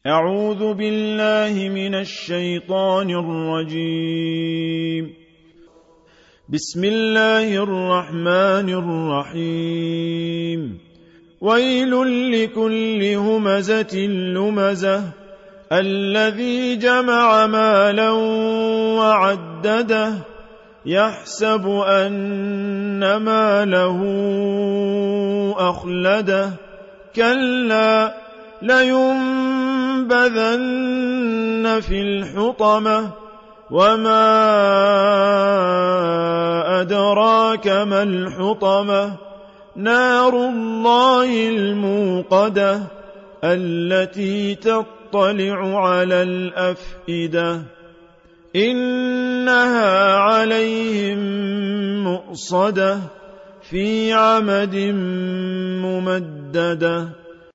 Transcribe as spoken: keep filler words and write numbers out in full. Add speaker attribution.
Speaker 1: أعوذ بالله من الشيطان الرجيم. بسم الله الرحمن الرحيم. ويل لكل همزة لمزة الذي جمع مالا وعدده يحسب أن ماله أخلده كلا لينبذن في الحطمة وما أدراك ما الحطمة نار الله الموقدة التي تطلع على الأفئدة إنها عليهم مؤصدة في عمد ممددة.